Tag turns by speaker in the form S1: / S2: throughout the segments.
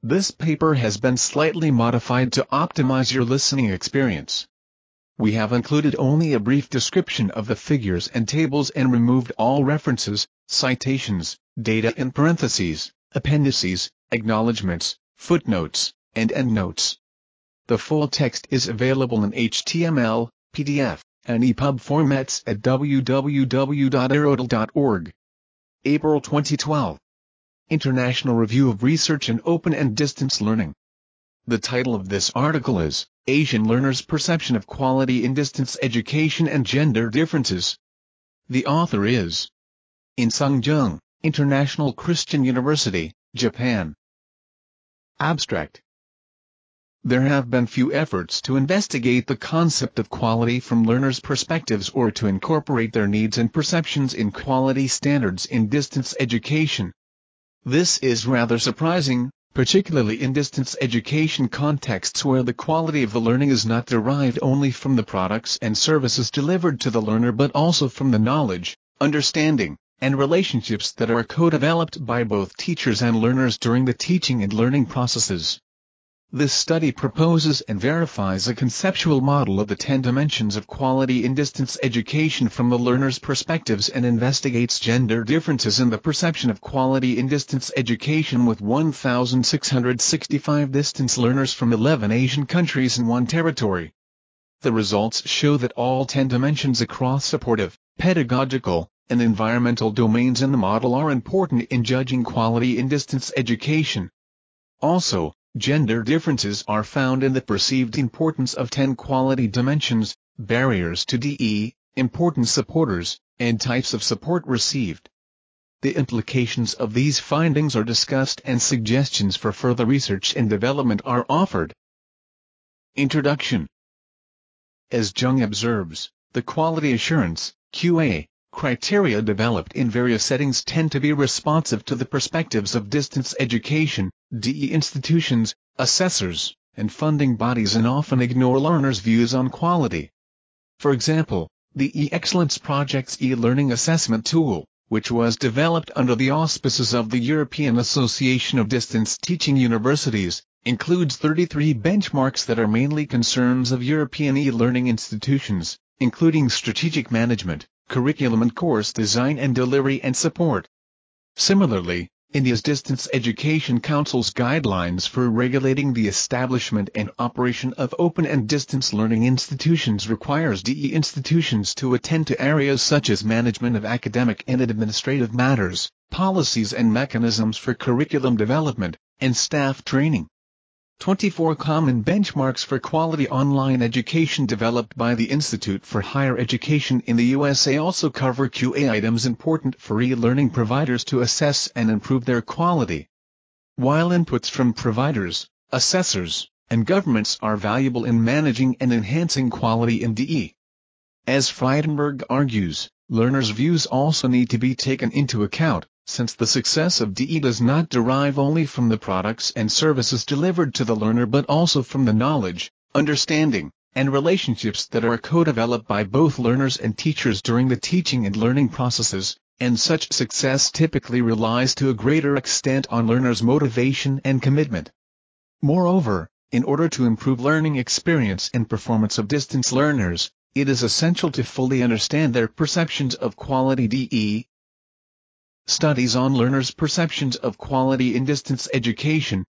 S1: This paper has been slightly modified to optimize your listening experience. We have included only a brief description of the figures and tables and removed all references, citations, data in parentheses, appendices, acknowledgments, footnotes, and endnotes. The full text is available in HTML, PDF, and EPUB formats at www.aerodel.org. April 2012. International Review of Research in Open and Distance Learning. The title of this article is, Asian Learners' Perception of Quality in Distance Education and Gender Differences. The author is In-Sung Jung, International Christian University, Japan. Abstract. There have been few efforts to investigate the concept of quality from learners' perspectives or to incorporate their needs and perceptions in quality standards in distance education. This is rather surprising, particularly in distance education contexts where the quality of the learning is not derived only from the products and services delivered to the learner but also from the knowledge, understanding, and relationships that are co-developed by both teachers and learners during the teaching and learning processes. This study proposes and verifies a conceptual model of the 10 dimensions of quality in distance education from the learner's perspectives and investigates gender differences in the perception of quality in distance education with 1,665 distance learners from 11 Asian countries and 1 territory. The results show that all 10 dimensions across supportive, pedagogical, and environmental domains in the model are important in judging quality in distance education. Also, gender differences are found in the perceived importance of 10 quality dimensions, barriers to DE, important supporters, and types of support received. The implications of these findings are discussed and suggestions for further research and development are offered. Introduction. As Jung observes, the quality assurance, QA, criteria developed in various settings tend to be responsive to the perspectives of distance education, DE institutions, assessors, and funding bodies and often ignore learners' views on quality. For example, the E-Excellence Project's e-learning assessment tool, which was developed under the auspices of the European Association of Distance Teaching Universities, includes 33 benchmarks that are mainly concerns of European e-learning institutions, including strategic management, curriculum and course design and delivery and support. Similarly, India's Distance Education Council's guidelines for regulating the establishment and operation of open and distance learning institutions requires DE institutions to attend to areas such as management of academic and administrative matters, policies and mechanisms for curriculum development, and staff training. 24 common benchmarks for quality online education developed by the Institute for Higher Education in the USA also cover QA items important for e-learning providers to assess and improve their quality. While inputs from providers, assessors, and governments are valuable in managing and enhancing quality in DE. As Friedenberg argues, learners' views also need to be taken into account, since the success of DE does not derive only from the products and services delivered to the learner but also from the knowledge, understanding, and relationships that are co-developed by both learners and teachers during the teaching and learning processes, and such success typically relies to a greater extent on learners' motivation and commitment. Moreover, in order to improve learning experience and performance of distance learners, it is essential to fully understand their perceptions of quality DE. Studies on learners' perceptions of quality in distance education.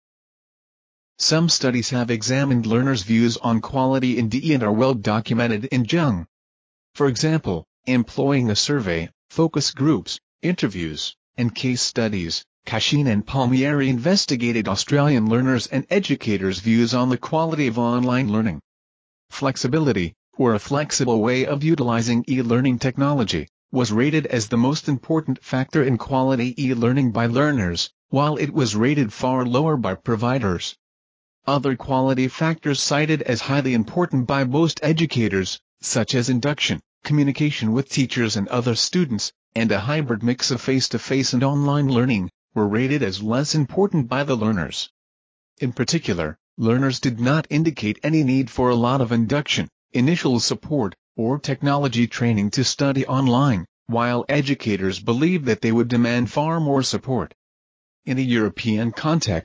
S1: Some studies have examined learners' views on quality in DE and are well documented in Jung. For example, employing a survey, focus groups, interviews, and case studies, Cashin and Palmieri investigated Australian learners' and educators' views on the quality of online learning. Flexibility, or a flexible way of utilizing e-learning technology, was rated as the most important factor in quality e-learning by learners, while it was rated far lower by providers. Other quality factors cited as highly important by most educators, such as induction, communication with teachers and other students, and a hybrid mix of face-to-face and online learning, were rated as less important by the learners. In particular, learners did not indicate any need for a lot of induction, initial support, or technology training to study online, while educators believed that they would demand far more support. In a European context,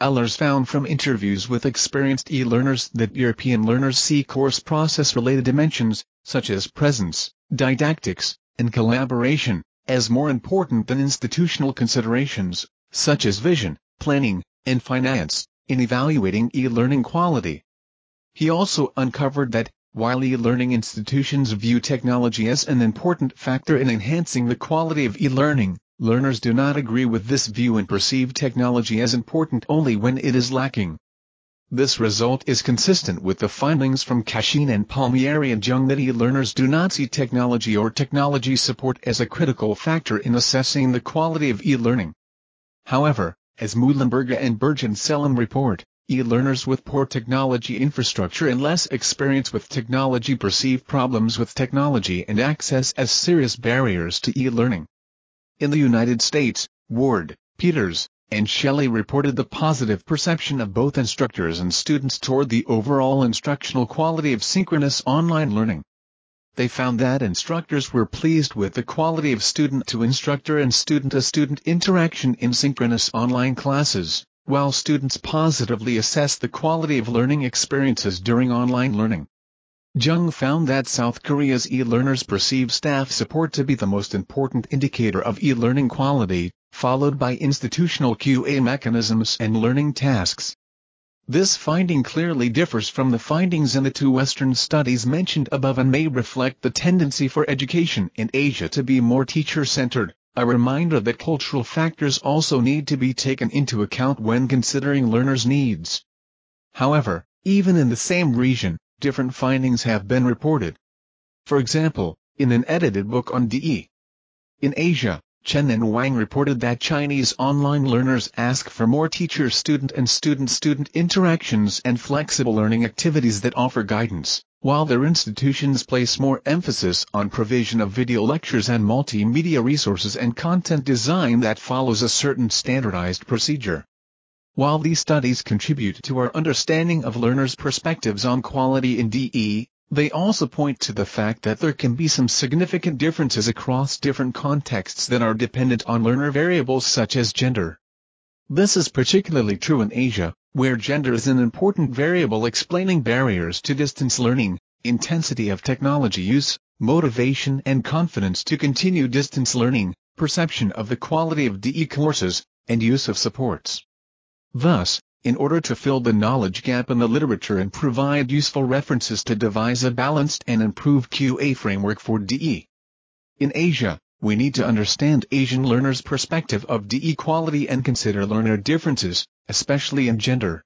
S1: Ehlers found from interviews with experienced e-learners that European learners see course process-related dimensions, such as presence, didactics, and collaboration, as more important than institutional considerations, such as vision, planning, and finance, in evaluating e-learning quality. He also uncovered that, while e-learning institutions view technology as an important factor in enhancing the quality of e-learning, learners do not agree with this view and perceive technology as important only when it is lacking. This result is consistent with the findings from Cashin and Palmieri and Jung that e-learners do not see technology or technology support as a critical factor in assessing the quality of e-learning. However, as Muhlenberger and Bergen-Sellen report, e-learners with poor technology infrastructure and less experience with technology perceive problems with technology and access as serious barriers to e-learning. In the United States, Ward, Peters, and Shelley reported the positive perception of both instructors and students toward the overall instructional quality of synchronous online learning. They found that instructors were pleased with the quality of student-to-instructor and student-to-student interaction in synchronous online classes, while students positively assessed the quality of learning experiences during online learning. Jung found that South Korea's e-learners perceive staff support to be the most important indicator of e-learning quality, followed by institutional QA mechanisms and learning tasks. This finding clearly differs from the findings in the two Western studies mentioned above and may reflect the tendency for education in Asia to be more teacher-centered, a reminder that cultural factors also need to be taken into account when considering learners' needs. However, even in the same region, different findings have been reported. For example, in an edited book on DE in Asia, Chen and Wang reported that Chinese online learners ask for more teacher-student and student-student interactions and flexible learning activities that offer guidance, while their institutions place more emphasis on provision of video lectures and multimedia resources and content design that follows a certain standardized procedure. While these studies contribute to our understanding of learners' perspectives on quality in DE, they also point to the fact that there can be some significant differences across different contexts that are dependent on learner variables such as gender. This is particularly true in Asia, where gender is an important variable explaining barriers to distance learning, intensity of technology use, motivation and confidence to continue distance learning, perception of the quality of DE courses, and use of supports. Thus, in order to fill the knowledge gap in the literature and provide useful references to devise a balanced and improved QA framework for DE in Asia, we need to understand Asian learners' perspective of DE quality and consider learner differences, especially in gender.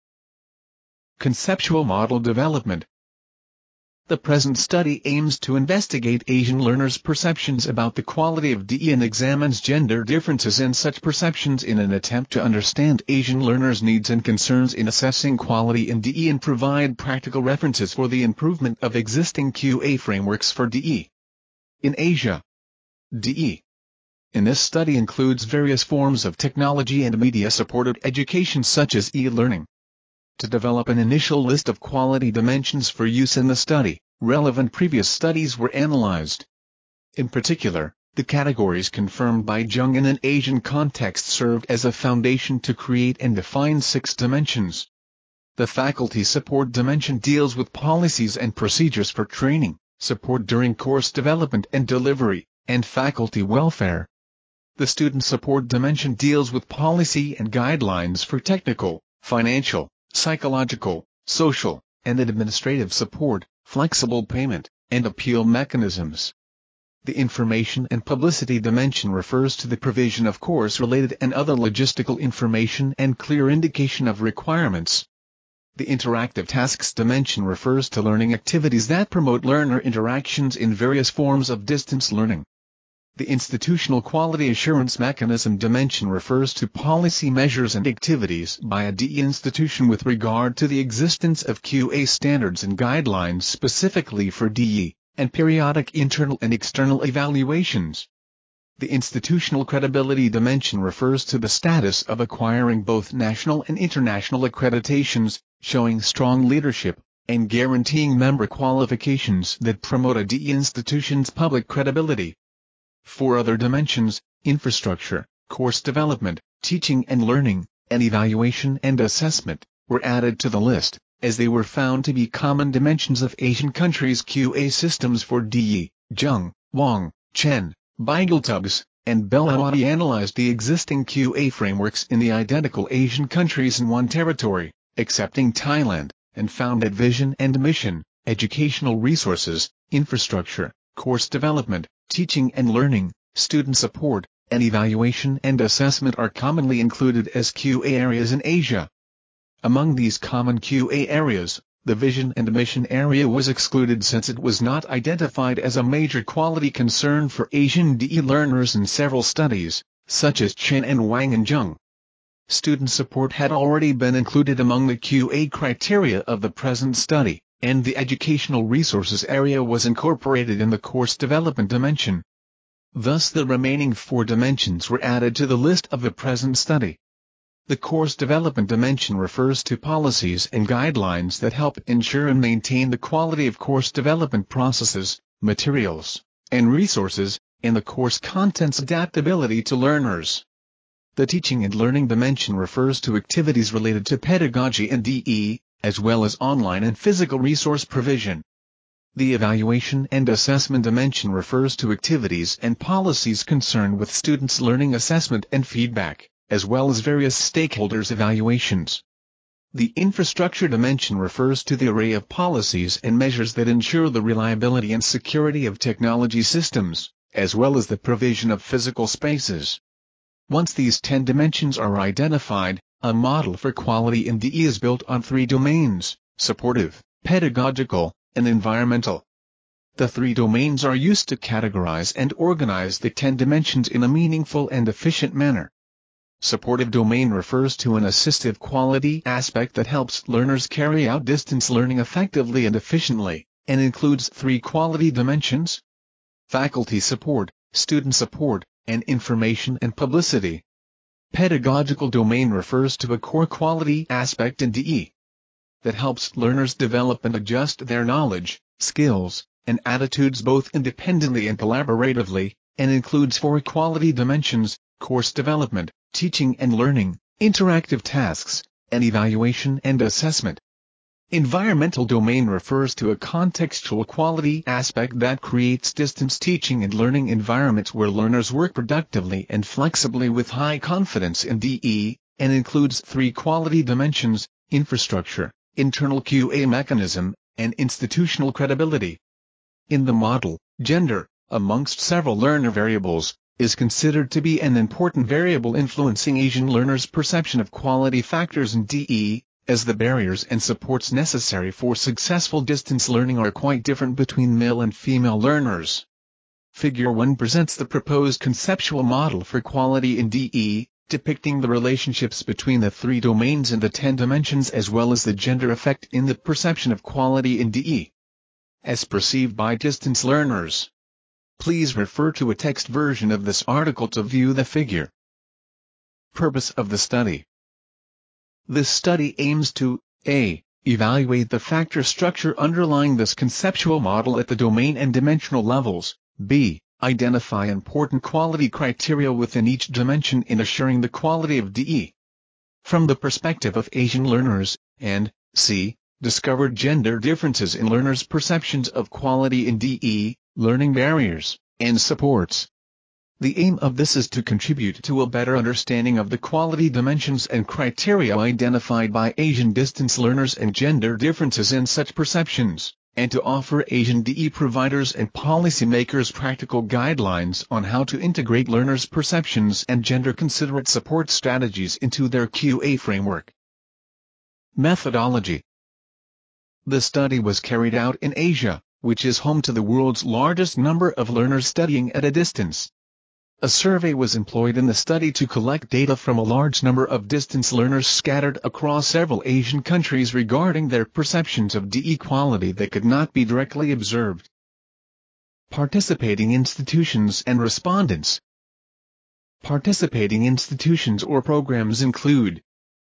S1: Conceptual model development. The present study aims to investigate Asian learners' perceptions about the quality of DE and examines gender differences in such perceptions in an attempt to understand Asian learners' needs and concerns in assessing quality in DE and provide practical references for the improvement of existing QA frameworks for DE in Asia. DE in this study includes various forms of technology and media-supported education such as e-learning. To develop an initial list of quality dimensions for use in the study, relevant previous studies were analyzed. In particular, the categories confirmed by Jung in an Asian context served as a foundation to create and define 6 dimensions. The faculty support dimension deals with policies and procedures for training, support during course development and delivery, and faculty welfare. The student support dimension deals with policy and guidelines for technical, financial, psychological, social, and administrative support, flexible payment, and appeal mechanisms. The information and publicity dimension refers to the provision of course-related and other logistical information and clear indication of requirements. The interactive tasks dimension refers to learning activities that promote learner interactions in various forms of distance learning. The institutional quality assurance mechanism dimension refers to policy measures and activities by a DE institution with regard to the existence of QA standards and guidelines specifically for DE, and periodic internal and external evaluations. The institutional credibility dimension refers to the status of acquiring both national and international accreditations, showing strong leadership, and guaranteeing member qualifications that promote a DE institution's public credibility. 4 other dimensions: infrastructure, course development, teaching and learning, and evaluation and assessment, were added to the list, as they were found to be common dimensions of Asian countries' QA systems for DE. Zheng, Wang, Chen, Beigeltugs, and Belawati analyzed the existing QA frameworks in the identical Asian countries in one territory, excepting Thailand, and found that vision and mission, educational resources, infrastructure, course development, teaching and learning, student support, and evaluation and assessment are commonly included as QA areas in Asia. Among these common QA areas, the vision and mission area was excluded since it was not identified as a major quality concern for Asian DE learners in several studies, such as Chen and Wang and Zheng. Student support had already been included among the QA criteria of the present study, and the educational resources area was incorporated in the course development dimension. Thus the remaining 4 dimensions were added to the list of the present study. The course development dimension refers to policies and guidelines that help ensure and maintain the quality of course development processes, materials, and resources, and the course content's adaptability to learners. The teaching and learning dimension refers to activities related to pedagogy and DE, as well as online and physical resource provision. The evaluation and assessment dimension refers to activities and policies concerned with students' learning assessment and feedback, as well as various stakeholders' evaluations. The infrastructure dimension refers to the array of policies and measures that ensure the reliability and security of technology systems, as well as the provision of physical spaces. Once these 10 dimensions are identified, a model for quality in DE is built on 3 domains: supportive, pedagogical, and environmental. The 3 domains are used to categorize and organize the 10 dimensions in a meaningful and efficient manner. Supportive domain refers to an assistive quality aspect that helps learners carry out distance learning effectively and efficiently, and includes 3 quality dimensions: faculty support, student support, and information and publicity. Pedagogical domain refers to a core quality aspect in DE that helps learners develop and adjust their knowledge, skills, and attitudes both independently and collaboratively, and includes 4 quality dimensions: course development, teaching and learning, interactive tasks, and evaluation and assessment. Environmental domain refers to a contextual quality aspect that creates distance teaching and learning environments where learners work productively and flexibly with high confidence in DE, and includes 3 quality dimensions: infrastructure, internal QA mechanism, and institutional credibility. In the model, gender, amongst several learner variables, is considered to be an important variable influencing Asian learners' perception of quality factors in DE, as the barriers and supports necessary for successful distance learning are quite different between male and female learners. Figure 1 presents the proposed conceptual model for quality in DE, depicting the relationships between the 3 domains and the 10 dimensions as well as the gender effect in the perception of quality in DE, as perceived by distance learners. Please refer to a text version of this article to view the figure. Purpose of the study. This study aims to a. Evaluate the factor structure underlying this conceptual model at the domain and dimensional levels, b. Identify important quality criteria within each dimension in assuring the quality of DE from the perspective of Asian learners, and c. Discover gender differences in learners' perceptions of quality in DE, learning barriers, and supports. The aim of this is to contribute to a better understanding of the quality dimensions and criteria identified by Asian distance learners and gender differences in such perceptions, and to offer Asian DE providers and policymakers practical guidelines on how to integrate learners' perceptions and gender-considerate support strategies into their QA framework. Methodology. The study was carried out in Asia, which is home to the world's largest number of learners studying at a distance. A survey was employed in the study to collect data from a large number of distance learners scattered across several Asian countries regarding their perceptions of DE quality that could not be directly observed. Participating institutions and respondents. Participating institutions or programs include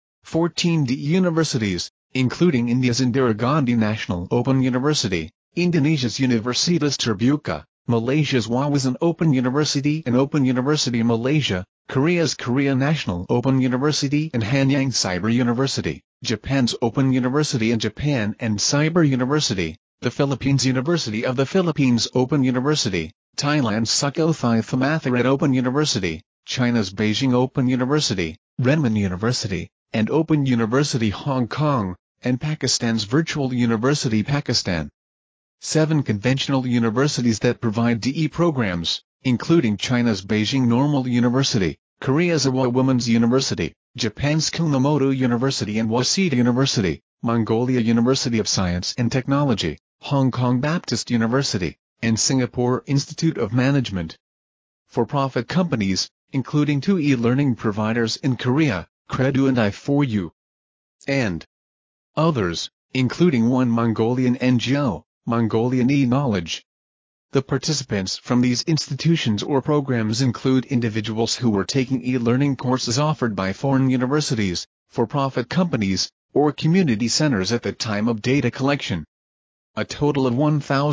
S1: 14 DE universities, including India's Indira Gandhi National Open University, Indonesia's Universitas Terbuka, Malaysia's Wawasan Open University and Open University Malaysia, Korea's Korea National Open University and Hanyang Cyber University, Japan's Open University and Japan and Cyber University, the Philippines University of the Philippines Open University, Thailand's Sukhothai Thammatharat Open University, China's Beijing Open University, Renmin University, and Open University Hong Kong, and Pakistan's Virtual University Pakistan. 7 conventional universities that provide DE programs, including China's Beijing Normal University, Korea's Ewha Women's University, Japan's Kumamoto University and Waseda University, Mongolia University of Science and Technology, Hong Kong Baptist University, and Singapore Institute of Management. For-profit companies, including 2 e-learning providers in Korea, Credu and I4U, and others, including one Mongolian NGO, Mongolian e-Knowledge. The participants from these institutions or programs include individuals who were taking e-learning courses offered by foreign universities, for-profit companies, or community centers at the time of data collection. A total of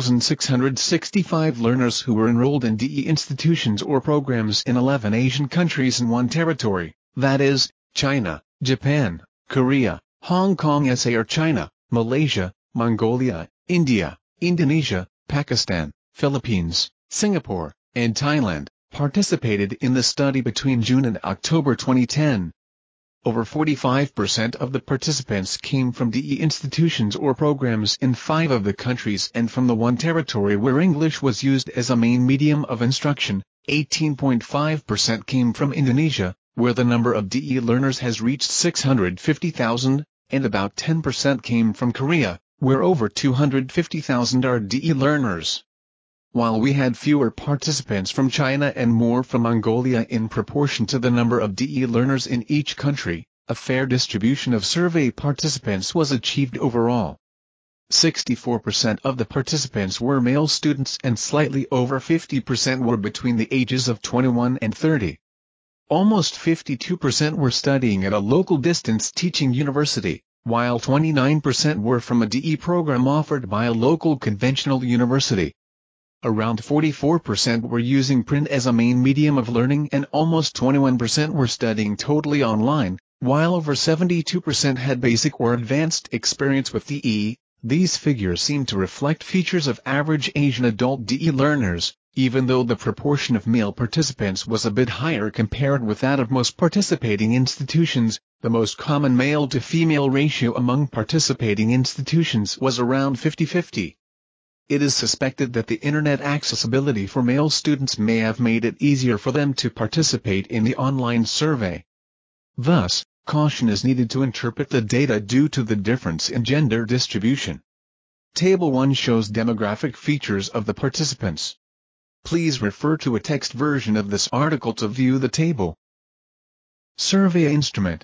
S1: 1,665 learners who were enrolled in DE institutions or programs in 11 Asian countries and 1 territory, that is, China, Japan, Korea, Hong Kong SAR China, Malaysia, Mongolia, India, Indonesia, Pakistan, Philippines, Singapore, and Thailand, participated in the study between June and October 2010. Over 45% of the participants came from DE institutions or programs in 5 of the countries and from the 1 territory where English was used as a main medium of instruction. 18.5% came from Indonesia, where the number of DE learners has reached 650,000, and about 10% came from Korea, where over 250,000 are DE learners. While we had fewer participants from China and more from Mongolia in proportion to the number of DE learners in each country, a fair distribution of survey participants was achieved overall. 64% of the participants were male students and slightly over 50% were between the ages of 21 and 30. Almost 52% were studying at a local distance teaching university, while 29% were from a DE program offered by a local conventional university. Around 44% were using print as a main medium of learning and almost 21% were studying totally online, while over 72% had basic or advanced experience with DE. These figures seem to reflect features of average Asian adult DE learners, even though the proportion of male participants was a bit higher compared with that of most participating institutions. The most common male-to-female ratio among participating institutions was around 50-50. It is suspected that the internet accessibility for male students may have made it easier for them to participate in the online survey. Thus, caution is needed to interpret the data due to the difference in gender distribution. Table 1 shows demographic features of the participants. Please refer to a text version of this article to view the table. Survey instrument.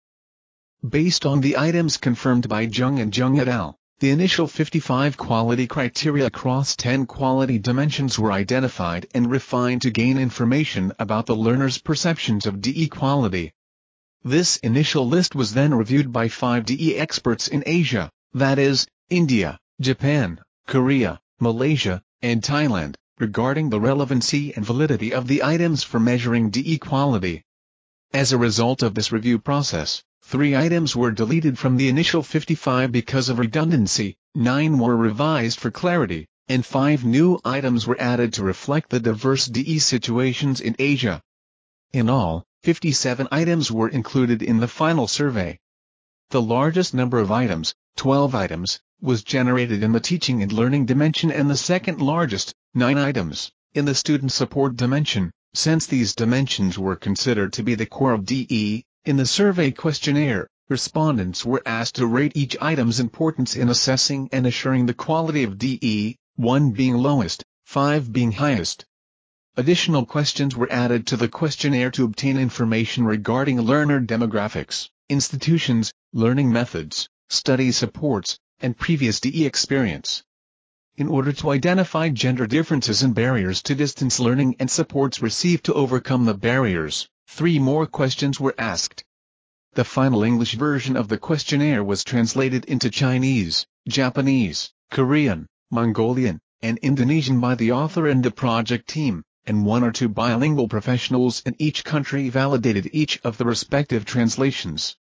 S1: Based on the items confirmed by Jung and Jung et al., the initial 55 quality criteria across 10 quality dimensions were identified and refined to gain information about the learner's perceptions of DE quality. This initial list was then reviewed by 5 DE experts in Asia, that is, India, Japan, Korea, Malaysia, and Thailand, regarding the relevancy and validity of the items for measuring DE quality. As a result of this review process, 3 items were deleted from the initial 55 because of redundancy, 9 were revised for clarity, and 5 new items were added to reflect the diverse DE situations in Asia. In all, 57 items were included in the final survey. The largest number of items, 12 items, was generated in the teaching and learning dimension and the second largest, 9 items, in the student support dimension. Since these dimensions were considered to be the core of DE, in the survey questionnaire, respondents were asked to rate each item's importance in assessing and assuring the quality of DE, 1 being lowest, 5 being highest. Additional questions were added to the questionnaire to obtain information regarding learner demographics, institutions, learning methods, study supports, and previous DE experience. In order to identify gender differences and barriers to distance learning and supports received to overcome the barriers, 3 more questions were asked. The final English version of the questionnaire was translated into Chinese, Japanese, Korean, Mongolian, and Indonesian by the author and the project team. and 1 or 2 bilingual professionals in each country validated each of the respective translations.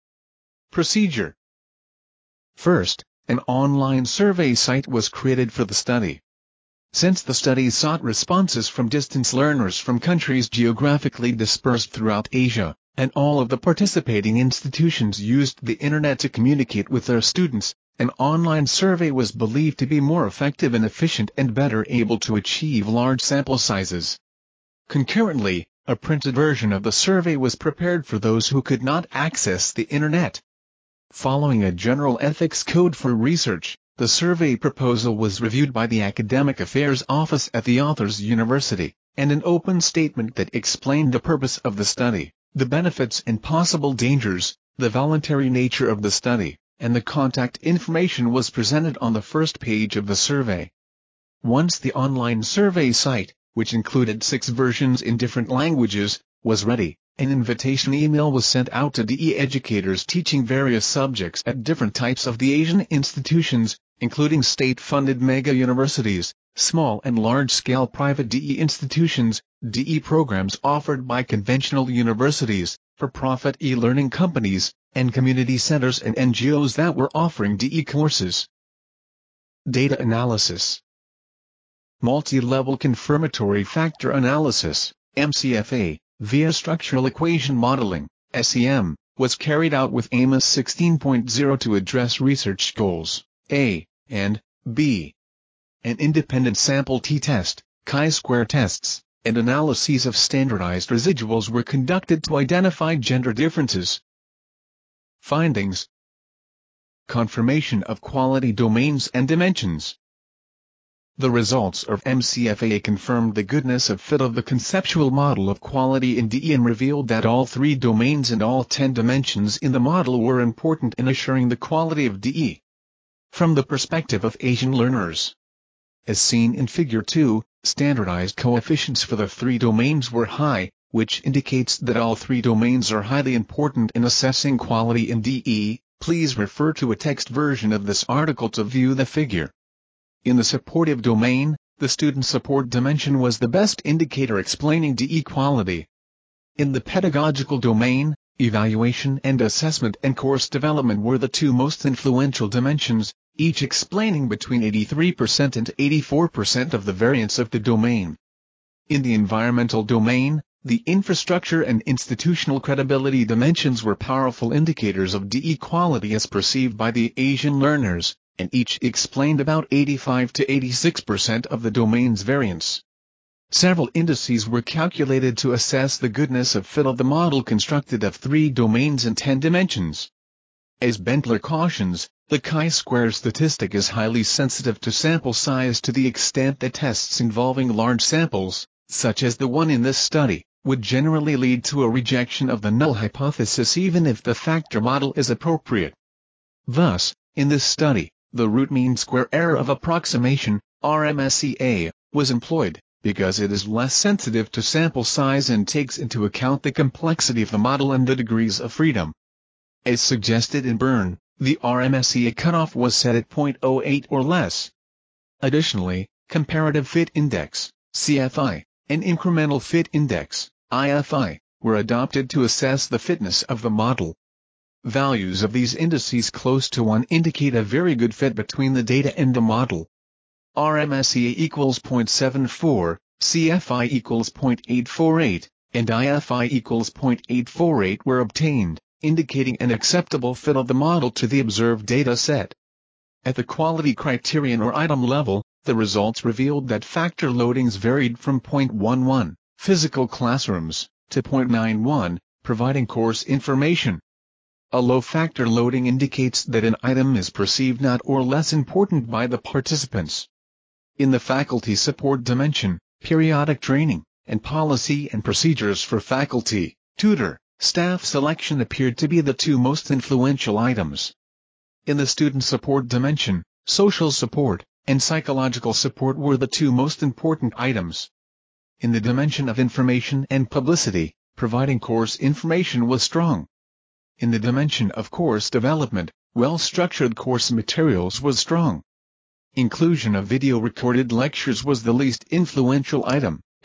S1: Procedure. First, an online survey site was created for the study. Since the study sought responses from distance learners from countries geographically dispersed throughout Asia, and all of the participating institutions used the internet to communicate with their students, an online survey was believed to be more effective and efficient and better able to achieve large sample sizes. Concurrently, a printed version of the survey was prepared for those who could not access the internet. Following a general ethics code for research, the survey proposal was reviewed by the Academic Affairs Office at the author's university, and an open statement that explained the purpose of the study, the benefits and possible dangers, the voluntary nature of the study, and the contact information was presented on the first page of the survey. Once the online survey site, which included 6 versions in different languages, was ready, an invitation email was sent out to DE educators teaching various subjects at different types of the Asian institutions, including state-funded mega universities, small and large-scale private DE institutions, DE programs offered by conventional universities, for-profit e-learning companies, and community centers and NGOs that were offering DE courses. Data analysis. Multi-level confirmatory factor analysis, MCFA, via structural equation modeling, SEM, was carried out with AIMS 16.0 to address research goals, A, and B. An independent sample t-test, chi-square tests, and analyses of standardized residuals were conducted to identify gender differences. Findings. Confirmation of quality domains and dimensions. The results of MCFA confirmed the goodness of fit of the conceptual model of quality in DE and revealed that all 3 domains and all 10 dimensions in the model were important in assuring the quality of DE. From the perspective of Asian learners, as seen in Figure 2, standardized coefficients for the 3 domains were high, which indicates that all 3 domains are highly important in assessing quality in DE. Please refer to a text version of this article to view the figure. In the supportive domain, the student support dimension was the best indicator explaining DE quality. In the pedagogical domain, evaluation and assessment and course development were the 2 most influential dimensions, each explaining between 83% and 84% of the variance of the domain. In the environmental domain, the infrastructure and institutional credibility dimensions were powerful indicators of DE quality as perceived by the Asian learners, and each explained about 85 to 86% of the domain's variance. Several indices were calculated to assess the goodness of fit of the model constructed of 3 domains and 10 dimensions. As Bentler cautions, the chi-square statistic is highly sensitive to sample size to the extent that tests involving large samples, such as the one in this study, would generally lead to a rejection of the null hypothesis even if the factor model is appropriate. Thus, in this study, the root mean square error of approximation, RMSEA, was employed, because it is less sensitive to sample size and takes into account the complexity of the model and the degrees of freedom. As suggested in Byrne, the RMSEA cutoff was set at 0.08 or less. Additionally, comparative fit index, CFI, and incremental fit index, IFI, were adopted to assess the fitness of the model. Values of these indices close to 1 indicate a very good fit between the data and the model. RMSEA equals 0.74, CFI equals 0.848, and IFI equals 0.848 were obtained, indicating an acceptable fit of the model to the observed data set. At the quality criterion or item level, the results revealed that factor loadings varied from 0.11, physical classrooms, to 0.91, providing course information. A low factor loading indicates that an item is perceived not or less important by the participants. In the faculty support dimension, periodic training, and policy and procedures for faculty, tutor, staff selection appeared to be the 2 most influential items. In the student support dimension, social support, and psychological support were the 2 most important items. In the dimension of information and publicity, providing course information was strong. In the dimension of course development, well-structured course materials was strong. Inclusion of video recorded lectures was the least influential item,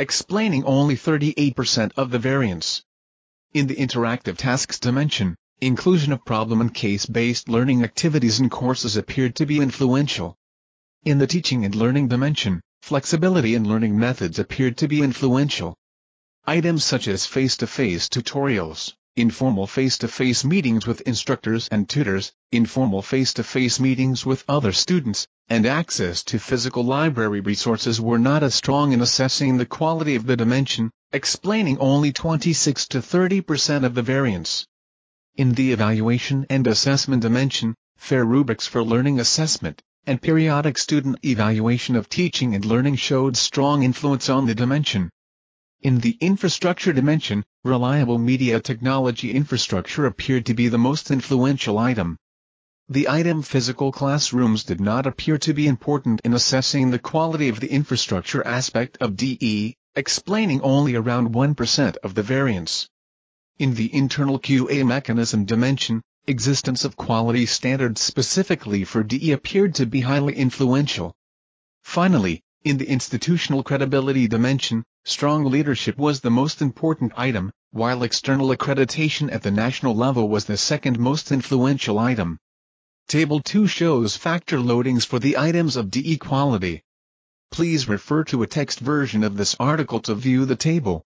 S1: explaining only 38% of the variance. In the interactive tasks dimension, inclusion of problem and case-based learning activities in courses appeared to be influential. In the teaching and learning dimension, flexibility in learning methods appeared to be influential. Items such as face-to-face tutorials, informal face-to-face meetings with instructors and tutors, informal face-to-face meetings with other students, and access to physical library resources were not as strong in assessing the quality of the dimension, explaining only 26 to 30% of the variance. In the evaluation and assessment dimension, fair rubrics for learning assessment and periodic student evaluation of teaching and learning showed strong influence on the dimension. In the infrastructure dimension, reliable media technology infrastructure appeared to be the most influential item. The item physical classrooms did not appear to be important in assessing the quality of the infrastructure aspect of DE, explaining only around 1% of the variance. In the internal QA mechanism dimension, existence of quality standards specifically for DE appeared to be highly influential. Finally, in the institutional credibility dimension, strong leadership was the most important item, while external accreditation at the national level was the second most influential item. Table 2 shows factor loadings for the items of DE quality. Please refer to a text version of this article to view the table.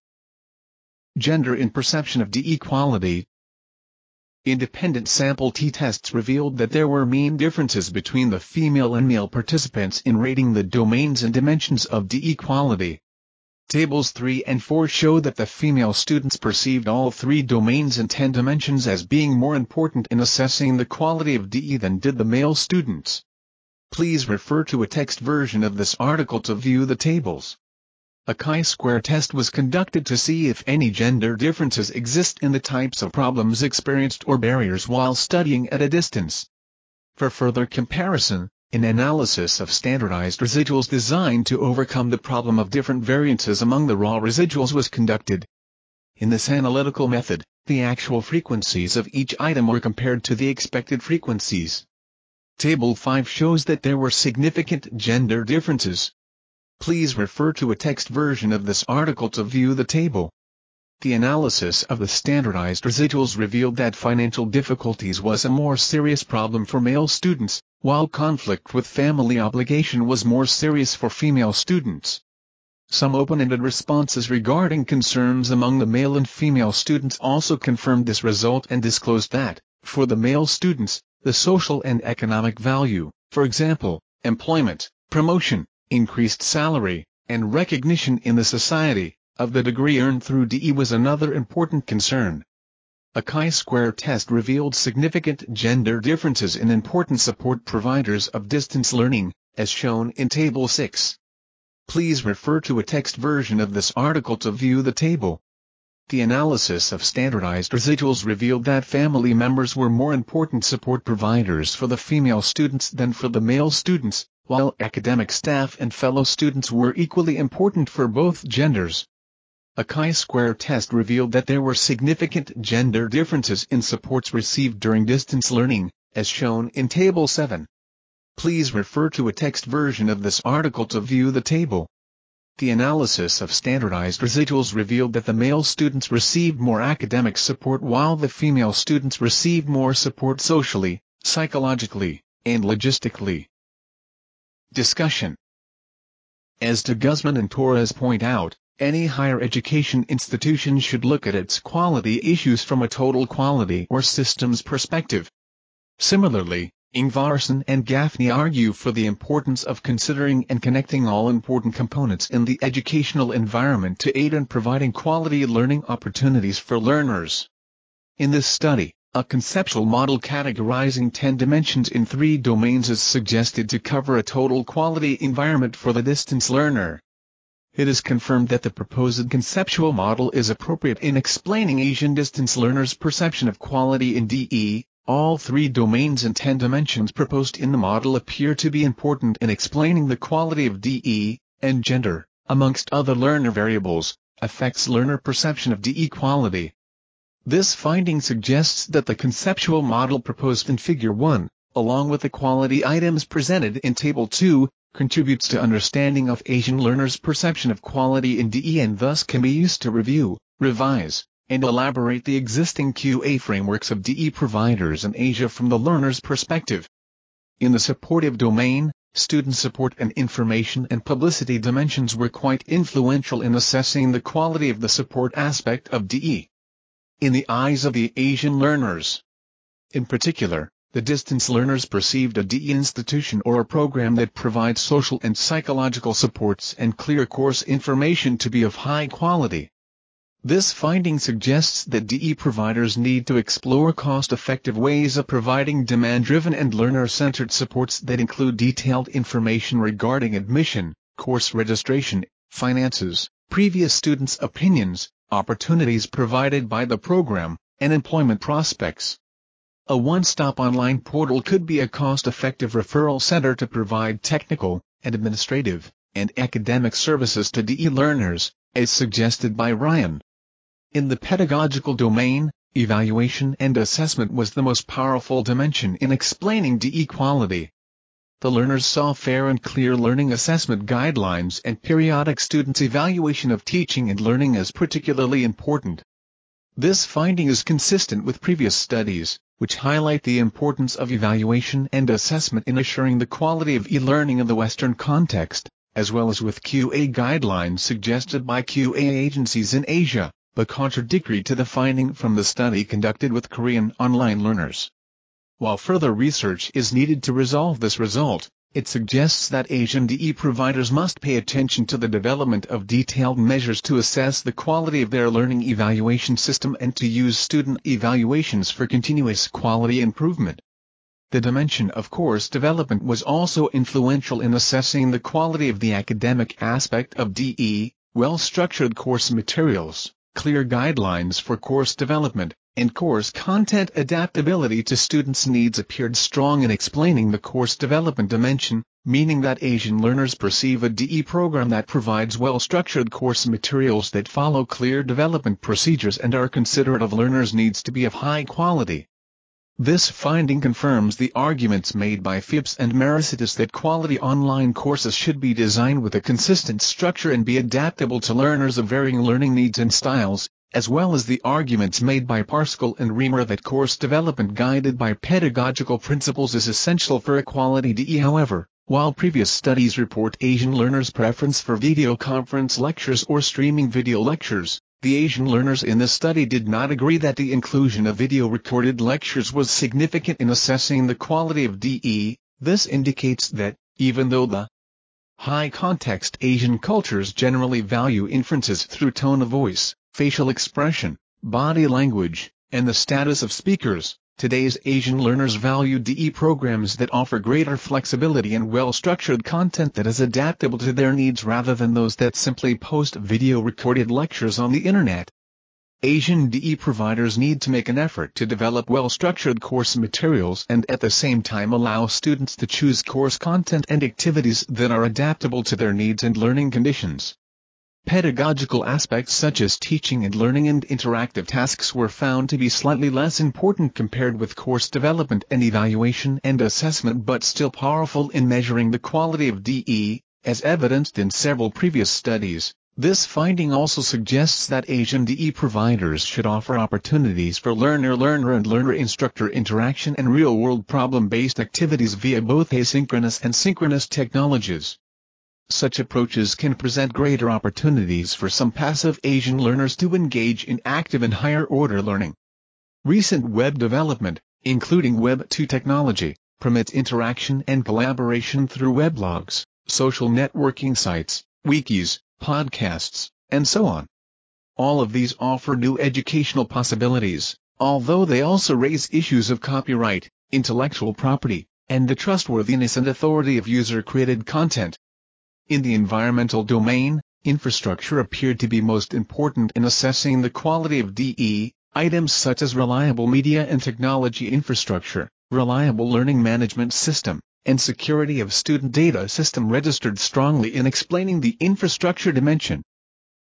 S1: Gender in perception of DE quality. Independent sample t-tests revealed that there were mean differences between the female and male participants in rating the domains and dimensions of DE quality. Tables 3 and 4 show that the female students perceived all 3 domains and 10 dimensions as being more important in assessing the quality of DE than did the male students. Please refer to a text version of this article to view the tables. A chi-square test was conducted to see if any gender differences exist in the types of problems experienced or barriers while studying at a distance. For further comparison, an analysis of standardized residuals designed to overcome the problem of different variances among the raw residuals was conducted. In this analytical method, the actual frequencies of each item were compared to the expected frequencies. Table 5 shows that there were significant gender differences. Please refer to a text version of this article to view the table. The analysis of the standardized residuals revealed that financial difficulties was a more serious problem for male students, while conflict with family obligation was more serious for female students. Some open-ended responses regarding concerns among the male and female students also confirmed this result and disclosed that, for the male students, the social and economic value, for example, employment, promotion, increased salary, and recognition in the society, of the degree earned through DE was another important concern. A chi-square test revealed significant gender differences in important support providers of distance learning, as shown in Table 6. Please refer to a text version of this article to view the table. The analysis of standardized residuals revealed that family members were more important support providers for the female students than for the male students, while academic staff and fellow students were equally important for both genders. A chi-square test revealed that there were significant gender differences in supports received during distance learning, as shown in Table 7. Please refer to a text version of this article to view the table. The analysis of standardized residuals revealed that the male students received more academic support while the female students received more support socially, psychologically, and logistically. Discussion. As de Guzman and Torres point out, any higher education institution should look at its quality issues from a total quality or systems perspective. Similarly, Ingvarsson and Gaffney argue for the importance of considering and connecting all important components in the educational environment to aid in providing quality learning opportunities for learners. In this study, a conceptual model categorizing 10 dimensions in 3 domains is suggested to cover a total quality environment for the distance learner. It is confirmed that the proposed conceptual model is appropriate in explaining Asian distance learners' perception of quality in DE. All 3 domains and 10 dimensions proposed in the model appear to be important in explaining the quality of DE, and gender, amongst other learner variables, affects learner perception of DE quality. This finding suggests that the conceptual model proposed in Figure 1, along with the quality items presented in Table 2, contributes to understanding of Asian learners' perception of quality in DE and thus can be used to review, revise, and elaborate the existing QA frameworks of DE providers in Asia from the learner's perspective. In the supportive domain, student support and information and publicity dimensions were quite influential in assessing the quality of the support aspect of DE. In the eyes of the Asian learners, in particular, the distance learners perceived a DE institution or a program that provides social and psychological supports and clear course information to be of high quality. This finding suggests that DE providers need to explore cost-effective ways of providing demand-driven and learner-centered supports that include detailed information regarding admission, course registration, finances, previous students' opinions, opportunities provided by the program, and employment prospects. A one-stop online portal could be a cost-effective referral center to provide technical, administrative, and academic services to DE learners, as suggested by Ryan. In the pedagogical domain, evaluation and assessment was the most powerful dimension in explaining DE quality. The learners saw fair and clear learning assessment guidelines and periodic students' evaluation of teaching and learning as particularly important. This finding is consistent with previous studies, which highlight the importance of evaluation and assessment in assuring the quality of e-learning in the Western context, as well as with QA guidelines suggested by QA agencies in Asia, but contradictory to the finding from the study conducted with Korean online learners. While further research is needed to resolve this result, it suggests that Asian DE providers must pay attention to the development of detailed measures to assess the quality of their learning evaluation system and to use student evaluations for continuous quality improvement. The dimension of course development was also influential in assessing the quality of the academic aspect of DE, well-structured course materials, clear guidelines for course development, and course content adaptability to students' needs appeared strong in explaining the course development dimension, meaning that Asian learners perceive a DE program that provides well-structured course materials that follow clear development procedures and are considerate of learners' needs to be of high quality. This finding confirms the arguments made by Phipps and Marasitis that quality online courses should be designed with a consistent structure and be adaptable to learners of varying learning needs and styles, as well as the arguments made by Parscale and Reamer that course development guided by pedagogical principles is essential for a quality DE. However, while previous studies report Asian learners' preference for video conference lectures or streaming video lectures, the Asian learners in this study did not agree that the inclusion of video-recorded lectures was significant in assessing the quality of DE. This indicates that, even though the high-context Asian cultures generally value inferences through tone of voice, facial expression, body language, and the status of speakers, today's Asian learners value DE programs that offer greater flexibility and well-structured content that is adaptable to their needs rather than those that simply post video-recorded lectures on the internet. Asian DE providers need to make an effort to develop well-structured course materials and at the same time allow students to choose course content and activities that are adaptable to their needs and learning conditions. Pedagogical aspects such as teaching and learning and interactive tasks were found to be slightly less important compared with course development and evaluation and assessment, but still powerful in measuring the quality of DE, as evidenced in several previous studies. This finding also suggests that Asian DE providers should offer opportunities for learner-learner and learner-instructor interaction and real-world problem-based activities via both asynchronous and synchronous technologies. Such approaches can present greater opportunities for some passive Asian learners to engage in active and higher-order learning. Recent web development, including Web 2 technology, permits interaction and collaboration through weblogs, social networking sites, wikis, podcasts, and so on. All of these offer new educational possibilities, although they also raise issues of copyright, intellectual property, and the trustworthiness and authority of user-created content. In the environmental domain, infrastructure appeared to be most important in assessing the quality of DE. Items such as reliable media and technology infrastructure, reliable learning management system, and security of student data system registered strongly in explaining the infrastructure dimension.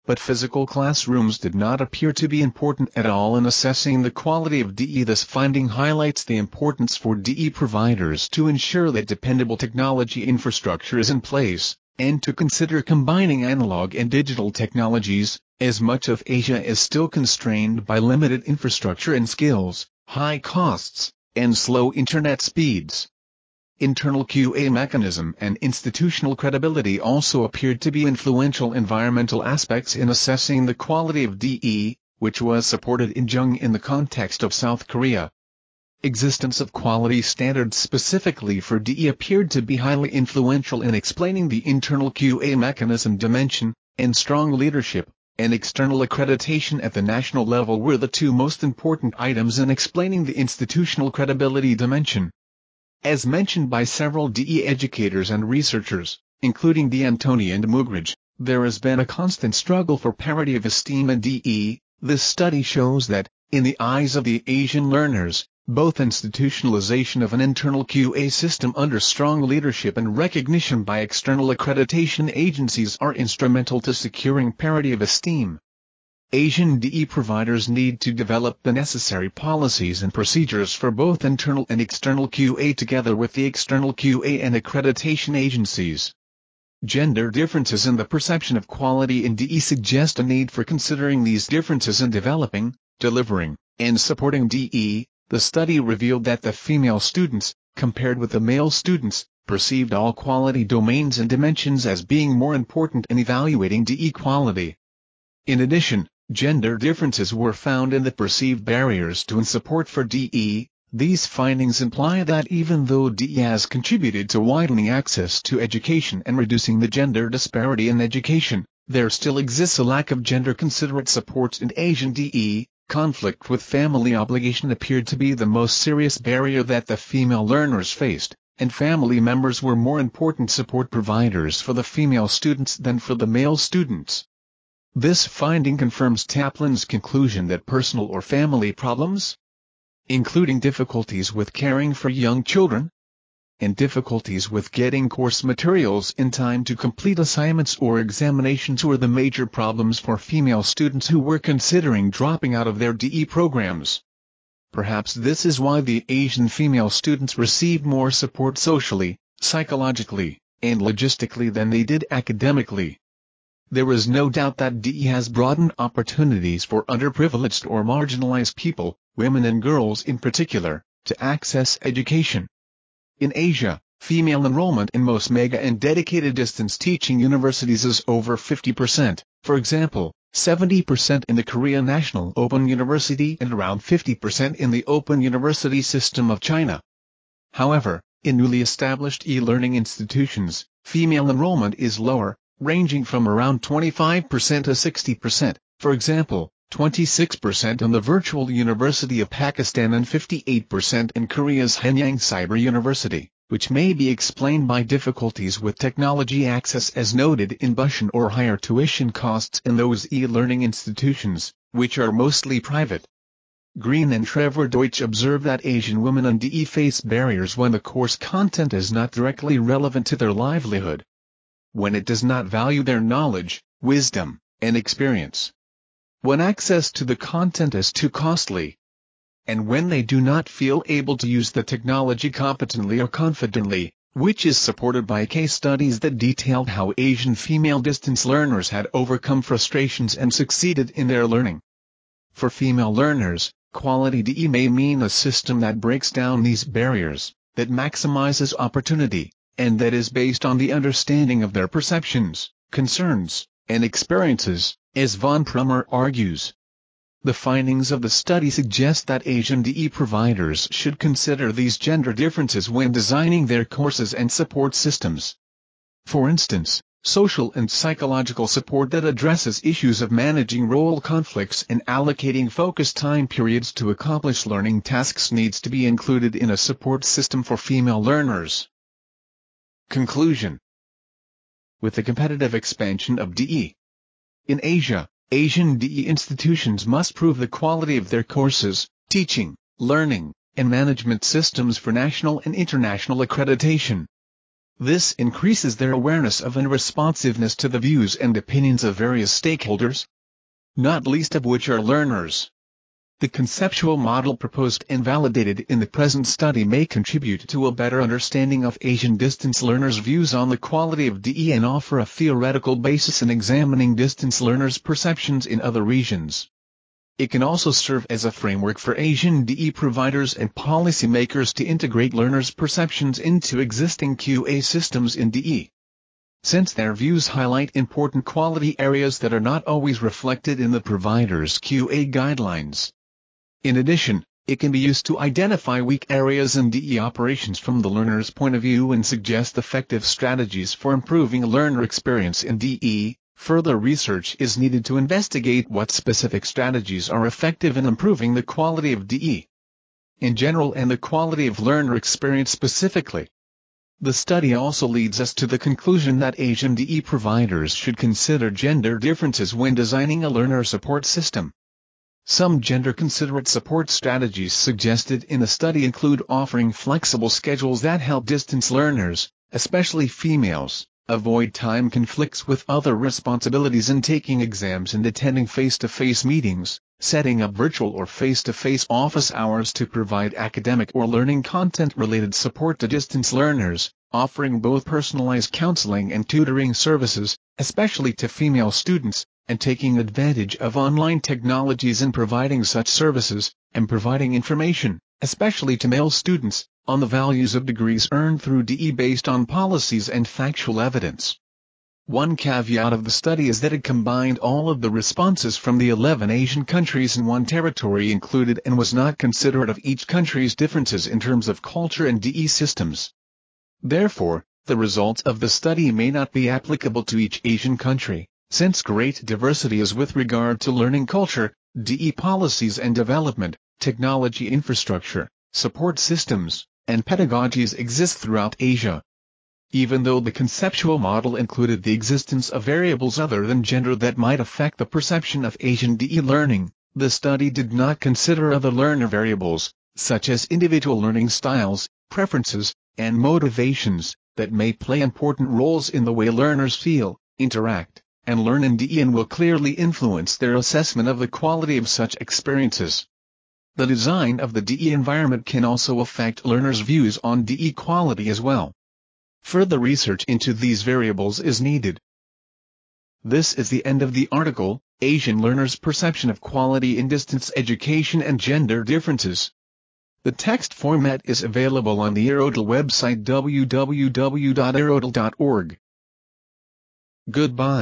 S1: but physical classrooms did not appear to be important at all in assessing the quality of DE. This finding highlights the importance for DE providers to ensure that dependable technology infrastructure is in place, and to consider combining analog and digital technologies, as much of Asia is still constrained by limited infrastructure and skills, high costs, and slow internet speeds. Internal QA mechanism and institutional credibility also appeared to be influential environmental aspects in assessing the quality of DE, which was supported in Jung in the context of South Korea. Existence of quality standards specifically for DE appeared to be highly influential in explaining the internal QA mechanism dimension, and strong leadership and external accreditation at the national level were the two most important items in explaining the institutional credibility dimension. As mentioned by several DE educators and researchers, including D'Antoni and Mugridge, there has been a constant struggle for parity of esteem in DE. This study shows that, in the eyes of the Asian learners, both institutionalization of an internal QA system under strong leadership and recognition by external accreditation agencies are instrumental to securing parity of esteem. Asian DE providers need to develop the necessary policies and procedures for both internal and external QA together with the external QA and accreditation agencies. Gender differences in the perception of quality in DE suggest a need for considering these differences in developing, delivering, and supporting DE. The study revealed that the female students, compared with the male students, perceived all quality domains and dimensions as being more important in evaluating DE quality. In addition, gender differences were found in the perceived barriers to and support for DE. These findings imply that even though DE has contributed to widening access to education and reducing the gender disparity in education, there still exists a lack of gender-considerate supports in Asian DE. Conflict with family obligation appeared to be the most serious barrier that the female learners faced, and family members were more important support providers for the female students than for the male students. This finding confirms Taplin's conclusion that personal or family problems, including difficulties with caring for young children, and difficulties with getting course materials in time to complete assignments or examinations were the major problems for female students who were considering dropping out of their DE programs. Perhaps this is why the Asian female students received more support socially, psychologically, and logistically than they did academically. There is no doubt that DE has broadened opportunities for underprivileged or marginalized people, women and girls in particular, to access education. In Asia, female enrollment in most mega and dedicated distance teaching universities is over 50%, for example, 70% in the Korea National Open University and around 50% in the Open University System of China. However, in newly established e-learning institutions, female enrollment is lower, ranging from around 25% to 60%, for example, 26% in the Virtual University of Pakistan and 58% in Korea's Hanyang Cyber University, which may be explained by difficulties with technology access as noted in Bushan or higher tuition costs in those e-learning institutions, which are mostly private. Green and Trevor Deutsch observe that Asian women in DE face barriers when the course content is not directly relevant to their livelihood, when it does not value their knowledge, wisdom, and experience, when access to the content is too costly, and when they do not feel able to use the technology competently or confidently, which is supported by case studies that detailed how Asian female distance learners had overcome frustrations and succeeded in their learning. For female learners, quality DE may mean a system that breaks down these barriers, that maximizes opportunity, and that is based on the understanding of their perceptions, concerns, and experiences, as von Prummer argues. The findings of the study suggest that Asian DE providers should consider these gender differences when designing their courses and support systems. For instance, social and psychological support that addresses issues of managing role conflicts and allocating focused time periods to accomplish learning tasks needs to be included in a support system for female learners. Conclusion. With the competitive expansion of DE in Asia, Asian DE institutions must prove the quality of their courses, teaching, learning, and management systems for national and international accreditation. This increases their awareness of and responsiveness to the views and opinions of various stakeholders, not least of which are learners. The conceptual model proposed and validated in the present study may contribute to a better understanding of Asian distance learners' views on the quality of DE and offer a theoretical basis in examining distance learners' perceptions in other regions. It can also serve as a framework for Asian DE providers and policymakers to integrate learners' perceptions into existing QA systems in DE. Since their views highlight important quality areas that are not always reflected in the provider's QA guidelines. In addition, it can be used to identify weak areas in DE operations from the learner's point of view and suggest effective strategies for improving learner experience in DE. Further research is needed to investigate what specific strategies are effective in improving the quality of DE in general and the quality of learner experience specifically. The study also leads us to the conclusion that Asian DE providers should consider gender differences when designing a learner support system. Some gender-considerate support strategies suggested in the study include offering flexible schedules that help distance learners, especially females, avoid time conflicts with other responsibilities in taking exams and attending face-to-face meetings, setting up virtual or face-to-face office hours to provide academic or learning content-related support to distance learners, offering both personalized counseling and tutoring services, especially to female students, and taking advantage of online technologies in providing such services, and providing information, especially to male students, on the values of degrees earned through DE based on policies and factual evidence. One caveat of the study is that it combined all of the responses from the 11 Asian countries in one territory included and was not considerate of each country's differences in terms of culture and DE systems. Therefore, the results of the study may not be applicable to each Asian country, since great diversity is with regard to learning culture, DE policies and development, technology infrastructure, support systems, and pedagogies exist throughout Asia. Even though the conceptual model included the existence of variables other than gender that might affect the perception of Asian DE learning, the study did not consider other learner variables, such as individual learning styles, preferences, and motivations, that may play important roles in the way learners feel, interact, and learn in DE and will clearly influence their assessment of the quality of such experiences. The design of the DE environment can also affect learners' views on DE quality as well. Further research into these variables is needed. This is the end of the article, Asian Learners' Perception of Quality in Distance Education and Gender Differences. The text format is available on the Aerodel website www.aerodel.org. Goodbye.